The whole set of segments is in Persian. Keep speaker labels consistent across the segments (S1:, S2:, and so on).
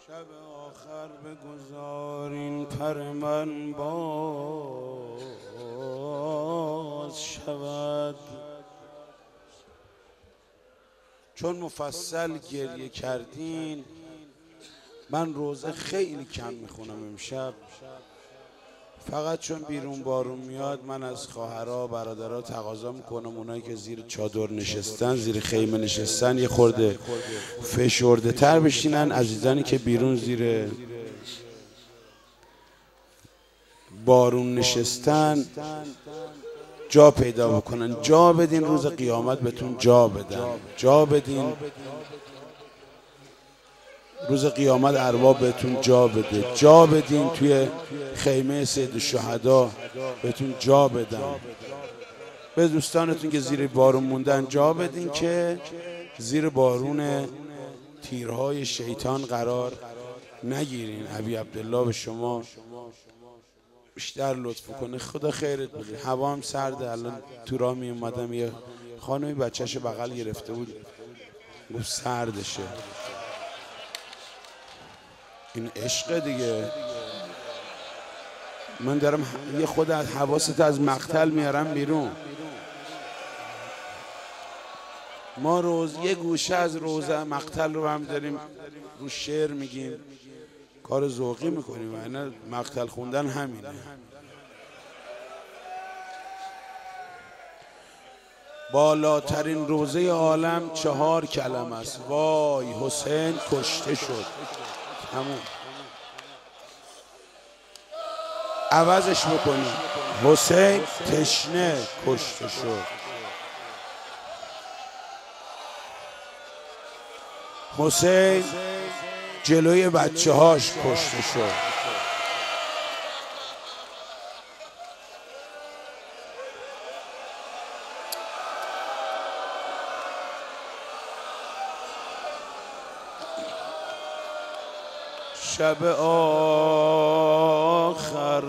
S1: شب آخر بگذارین پر من باز شود، چون مفصل گریه کردین. من روزه خیلی کم میخونم امشب، فقط چون بیرون بارون میاد من از خواهرها برادرها تقاضا میکنم اونایی که زیر چادر نشستن، زیر خیمه نشستن، یه خورده فشرده تر بشینن. عزیزانی که بیرون زیر بارون نشستن جا پیدا بکنن، جا بدین، روز قیامت بهتون جا بدن، جا بدین، روز قیامت ارواح بهتون جا بده، جا بدین، توی خیمه سید الشهدا بهتون جا بدن. به دوستانتون که زیر بارون موندن جا بدین که زیر بارون تیرهای شیطان قرار نگیرین. ابی عبدالله به شما بیشتر لطف کنه، خدا خیرت بده. هوا هم سرده، الان تو راه می اومدم یه خانمی بچه‌شو بغل گرفته بود گفت سردشه. این عشق دیگه. من دارم یه خود از حواست از مقتل میارم بیرون. ما روز یه گوشه از روزه مقتل رو هم داریم رو شعر میگیم، کار ذوقی میکنیم، و مقتل خوندن همینه. بالاترین روزه عالم 4 کلمه است: وای حسین کشته شد. همون عوضش بکنیم: حسین تشنه کشته شد. حسین جلوی بچه هاش کشته شد. شب آخر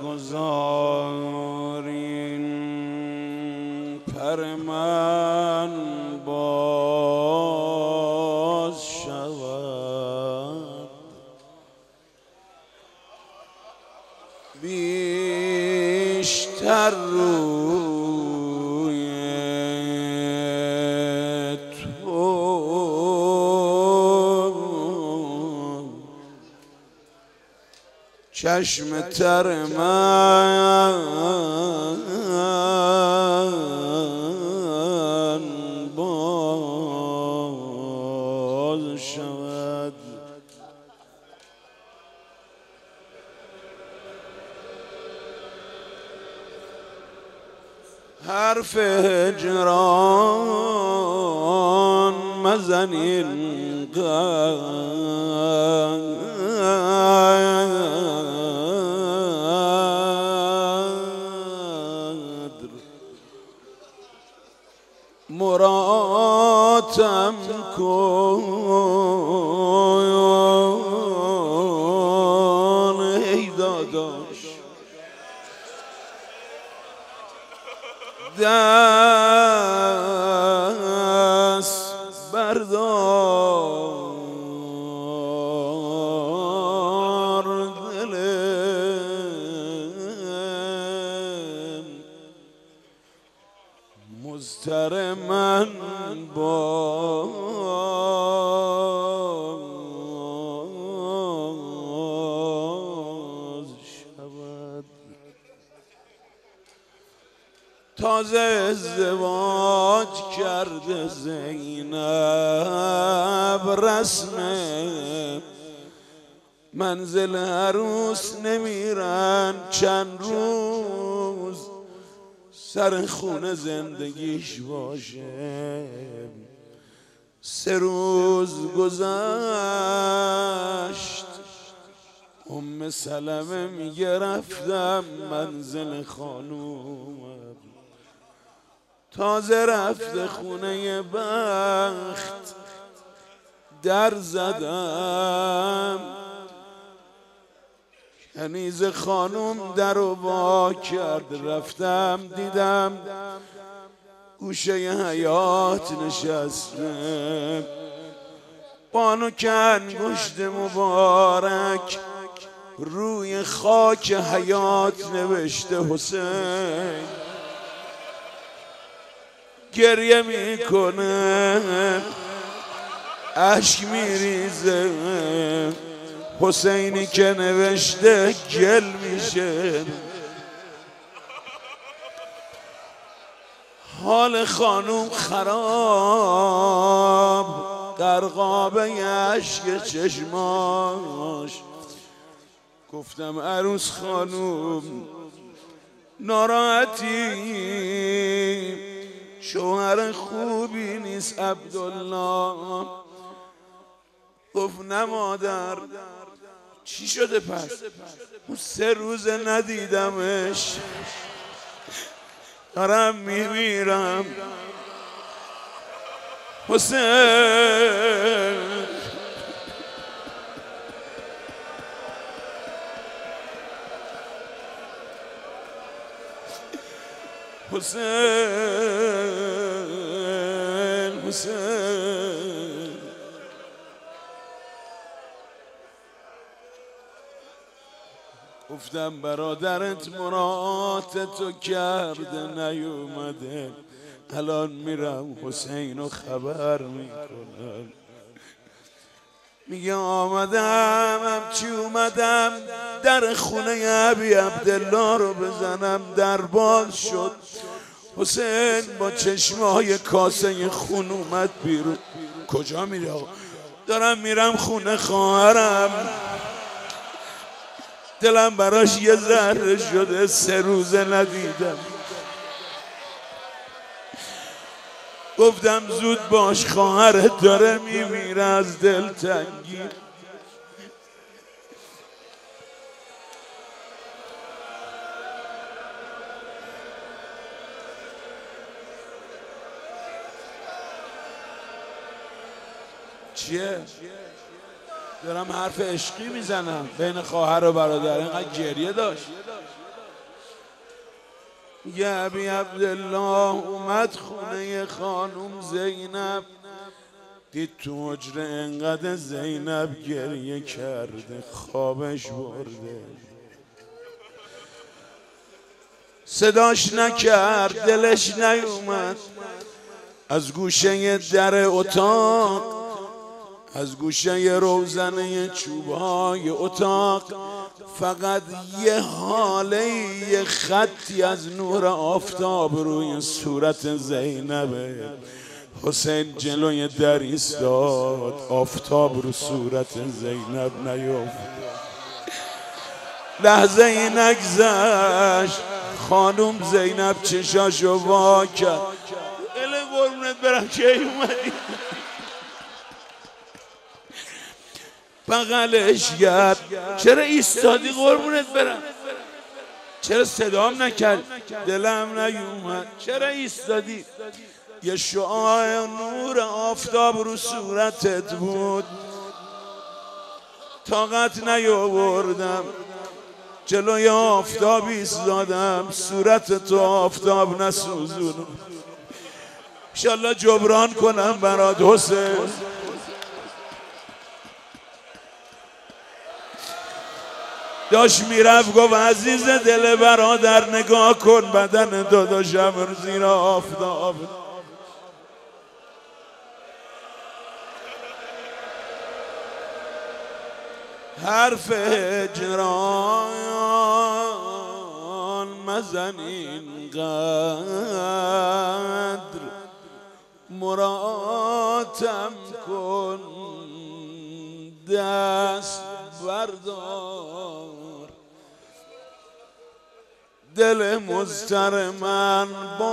S1: بگذارین پر من باز شود، بیشتر روی تو چشم تر من باز شود. حرف هجران مزنین مراتم کن ای داداش، دست بردار دل مضطر من باز شود. تازه ازدواج کرده زینب، رسم منزل عروس نمیرن چند روز، سر خونه زندگیش باشه. 3 روز گذشت، ام سلمه میگه رفتم منزل خانومم، تازه رفته خونه بخت، در زدم، کنیز خانوم در رو وا کرد، رفتم دیدم گوشه حیات نشسته، بانو که انگشت مبارک روی خاک حیات نوشته حسین، گریه میکنه اشک میریزه، حسینی که نوشته گل میشه. حال خانوم خراب، غرقابه اشک چشماش. گفتم عروس خانوم ناراحتی، شوهر خوبی نیست عبدالله. گفت نه مادر. چی شده پس؟ اون 3 روز ندیدمش، دارم میمیرم. حسین حسین حسین گفتم برادرت مراد تو کرده نیومده، الان میرم حسینو خبر میکنم. میگه آمدم چی اومدم در خونه ابی عبدالله رو بزنم، در باز شد. حسین با چشمای کاسه خون اومد بیرون. کجا میری آقا؟ دارم میرم خونه خواهرم، دلم براش یه ذره شده، 3 روزه ندیدم. گفتم زود باش، خواهرت داره میمیره از دلتنگی. چیه؟ دارم حرف عشقی میزنم بین خواهر و برادر، اینقدر گریه داشت. یه ابی عبدالله اومد خونه خانوم زینب، دید تو حجره انقدر زینب گریه کرده، خوابش برده. صداش نکرد، دلش نیومد. از گوشه در اتاق، از گوشه روزنه چوبهای اتاق، فقط یه حاله، یه خطی از نور آفتاب روی صورت زینبه. حسین جلوی در ایستاد، آفتاب رو صورت زینب نیفت. لحظه ای نگذشت، خانوم زینب چشاشو وا کرد. اله قربونت برم که اومدی. بغلش کرد. چرا ایستادی قربونت برم؟ چرا صدام نکرد؟ دلم نیومد. چرا ایستادی؟ یه شعاع نور آفتاب رو صورتت بود، طاقت نیاوردم، جلوی آفتاب ایستادم، صورت تو آفتاب نسوزونم. انشالله جبران کنم برات حسین. داشت میرفت گفت عزیز دل برادر نگاه کن بدن داداشم زیر آفتاب. حرف هجران مزن اینقدر، مراتم کن دست بردار، دل مضطر من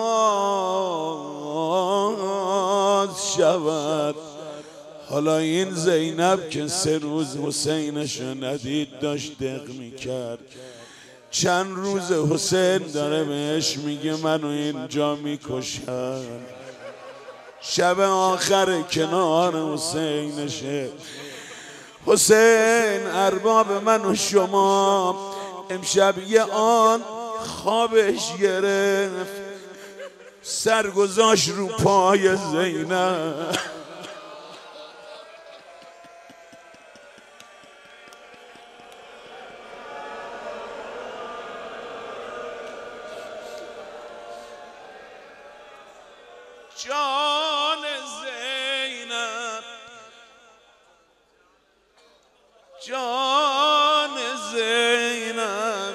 S1: باز شود. حالا این زینب که 3 روز حسینش ندید داشت دق میکرد، چند روز حسین داره بهش میگه منو اینجا میکشن. شب آخر کنار حسینشه. حسین ارباب من و شما امشب یه آن خوابش گرفت، سرگذاشت رو پای زینب. جان زینب جان زینب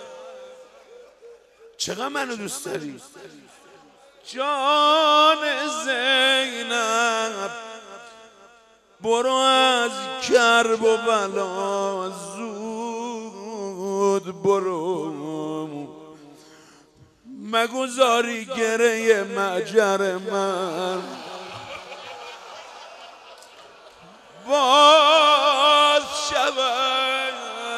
S1: چقدر منو دوست داری جان زینب برو از کرب و بلا زود برو مگذاری گره معجر من باز شود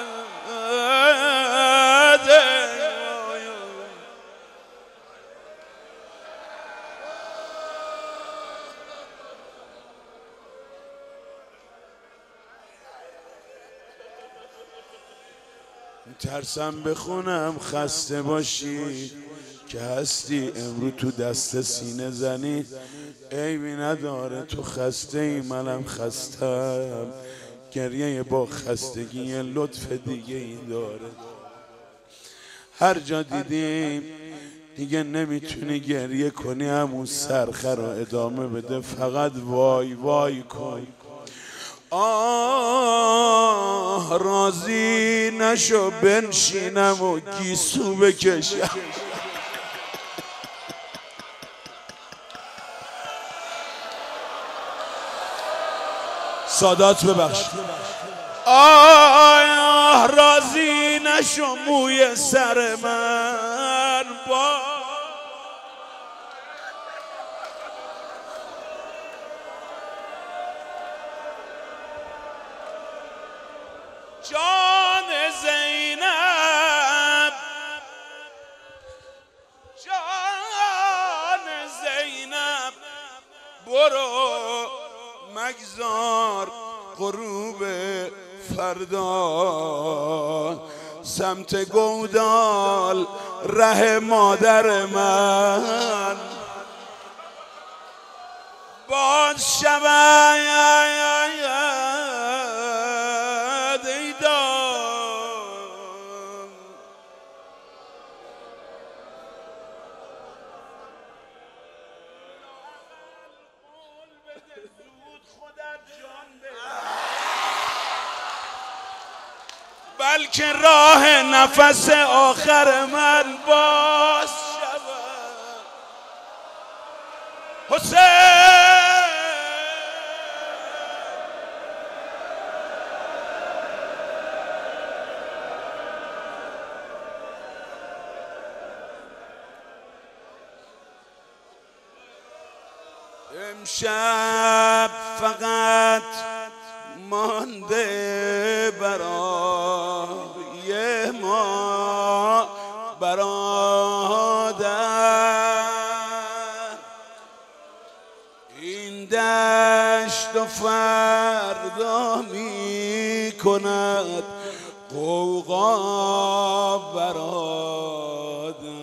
S1: ترسم بخونم خسته باشی که هستی امرو تو دست سینه زنی عیبی نداره تو خسته ای منم خستم گریه با خستگی لطف دیگه این داره هر جا دیدیم دیگه نمیتونی گریه کنی همون سرخه رو ادامه بده فقط وای وای کن آه راضی نشو بنشینم و گیسو بکشم سادات ببخش آه راضی نشو موی سر من با جان زینب جان زینب برو مگذار غروب فردا سمت گودال ره مادر من باز شود بلکه راه نفس آخر من باز شود حسین امشب فقط مانده برای ما برادر این دشت و فردا می کند غوغا برادر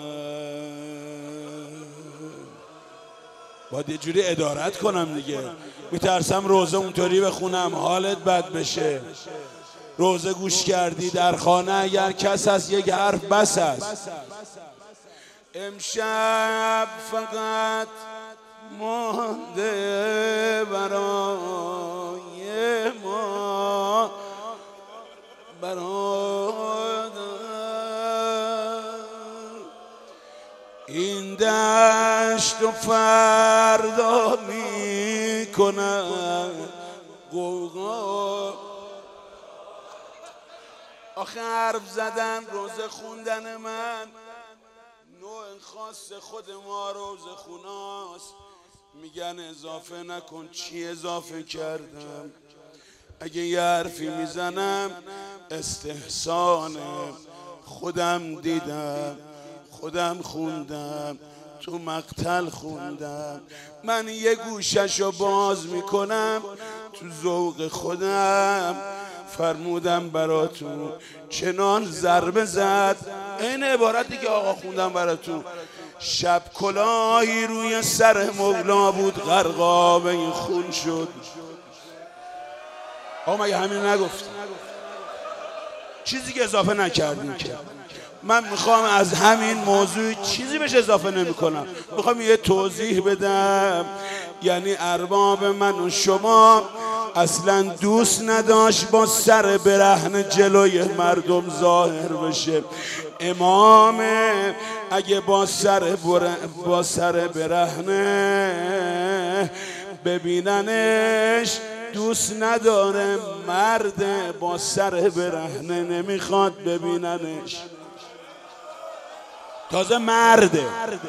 S1: باید یه جوری ادارت کنم دیگه میترسم روزه اونطوری بخونم حالت بد بشه روزه گوش کردی در خانه اگر کس هست یک حرف بس است امشب فقط مانده برای ما برادر این دشت و فردا می کند غوغا آخه حرف زدن روزه خوندن من نوع خاص خود ما روزه خوناست میگن اضافه نکن چی اضافه کردم اگه یه حرفی میزنم استحسانه خودم دیدم خودم خوندم تو مقتل خوندم من یه گوششو باز میکنم تو ذوق خودم فرمودم براتون چنان ضربه زد این عبارتی که آقا خوندم براتون شب کلاهی روی سر مولا بود غرقاب این خون شد آقا مگه همین نگفت چیزی که اضافه نکردیم که. من میخوام از همین موضوع چیزی بهش اضافه نمی کنم، میخوام یه توضیح بدم. یعنی ارباب من و شما اصلا دوست نداشت با سر برهنه جلوی مردم ظاهر بشه. امام اگه با سر برهنه ببیننش دوست نداره، مرد با سر برهنه نمیخواد ببیننش. تازه مرده.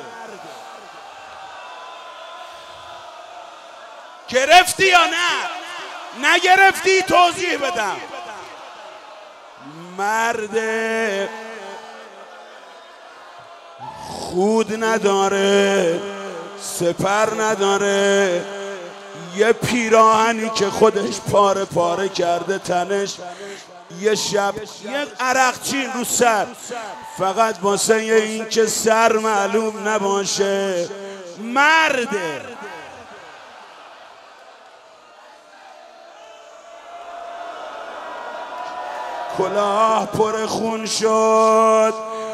S1: گرفتی یا نه؟ نگرفتی توضیح بدم. مرده خود نداره، سپر نداره، یه پیراهنی که خودش پاره پاره کرده تنش، یه شب یه عرقچین رو سر، فقط واسه این که سر معلوم نباشه. مرده. کلاه پر خون شد.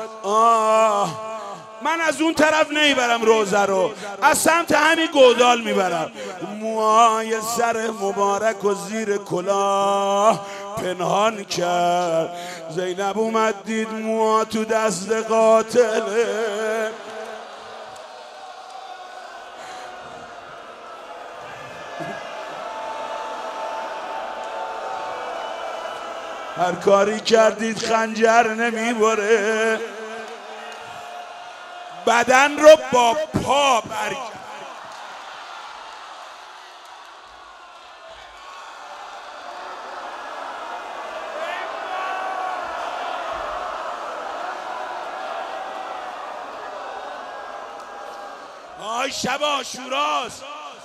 S1: من از اون طرف نمیبرم روزه رو، از سمت همین گودال میبرم. موهای سر مبارک و زیر کلاه پنهان کرد. زینب اومد دید موها تو دست قاتله. هر کاری کردید خنجر نمیبره. بدن رو با پا برگرد. آی شب عاشوراست،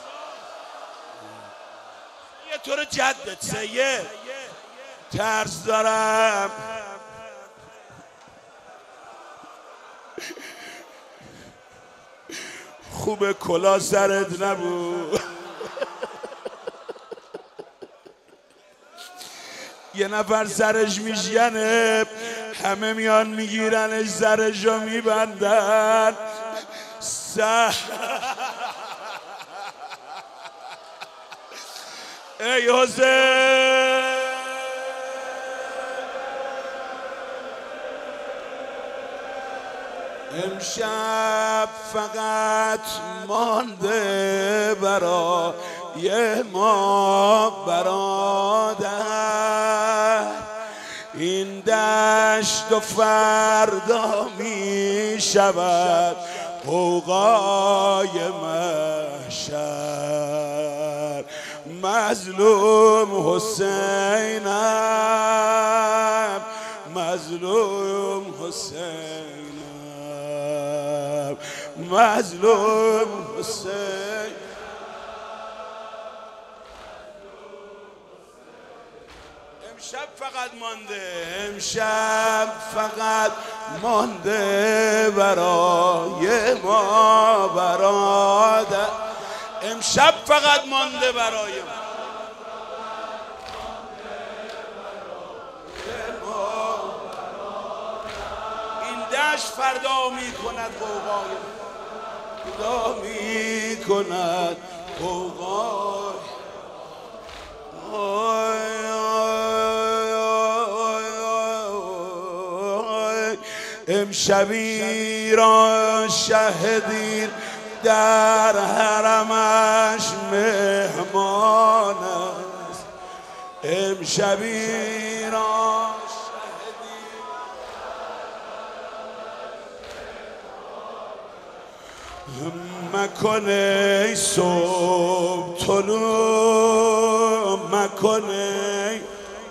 S1: یه طور جدت سید ترس دارم. خوب کلا سرت نبود. یه نفر سرش میشکنه، همه میان میگیرنش سرشو میبندن. ای حسین، امشب فقط مانده برای ما برادر، این دشت و فردا می شود غوغای محشر. مظلوم حسینم، مظلوم حسینم، مظلوم حسین. امشب فقط مانده، امشب فقط مانده برای ما برادر. امشب فقط مانده برای ما. این دشت فردا می کند غوغای، فردا می کند غوغای. امشبی را شهدین در حرمش مهمان است. امشبی را شهدین مکنه صبح طلوع مکنه،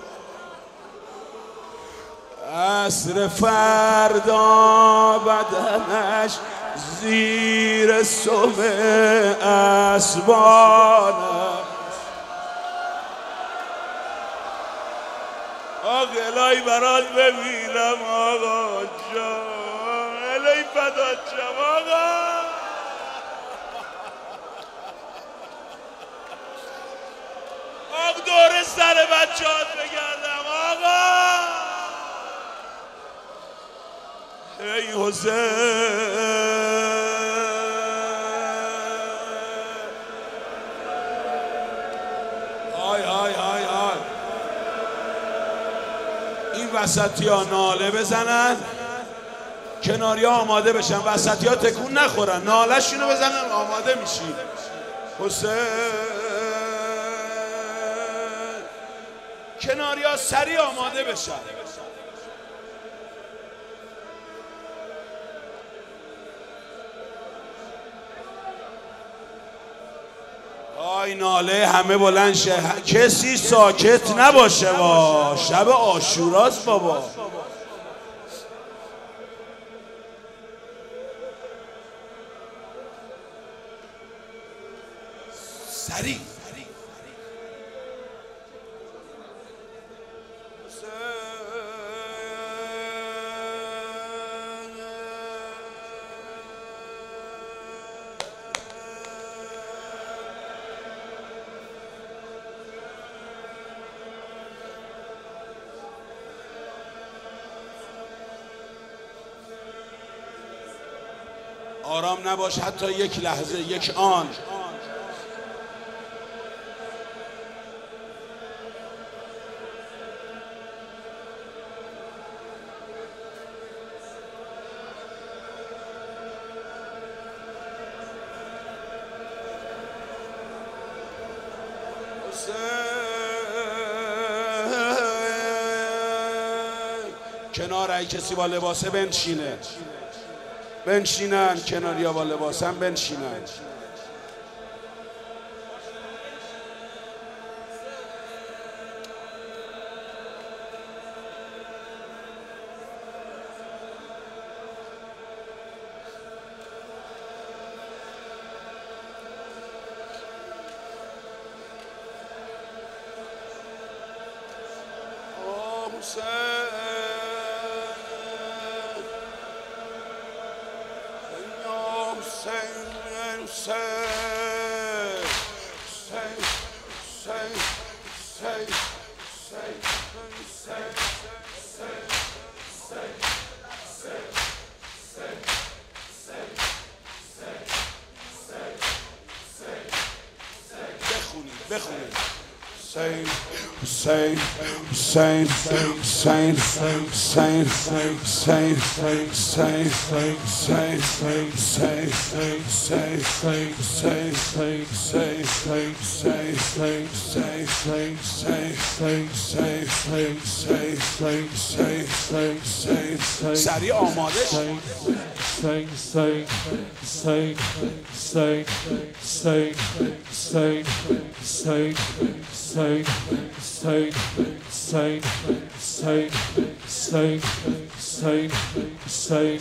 S1: عصر فردا بدنش زیر سم اسبان است. آقا الهی برات ببینم آقا جان، الهی فدات شم آقا. آقا دور سر بچه‌هات بگردم آقا. ای حسین این وسطی ها ناله بزنن، کناری ها آماده بشن، وسطی ها تکون نخورن، ناله شونو بزنن، آماده میشین. حسین کناری ها سریع آماده بشن. آی ناله همه بلند شه، کسی ساکت نباشه، با شب عاشوراست بابا. سریع آرام نباش حتی یک لحظه، یک آن. کنار ای کسی با لباسه بنشینن، کناری ها با لباسم بنشینن. بخونید Hussein, Hussein, Hussein, Hussein, Hussein, Hussein, Hussein, Hussein, Hussein, Hussein, سریع آماده شد.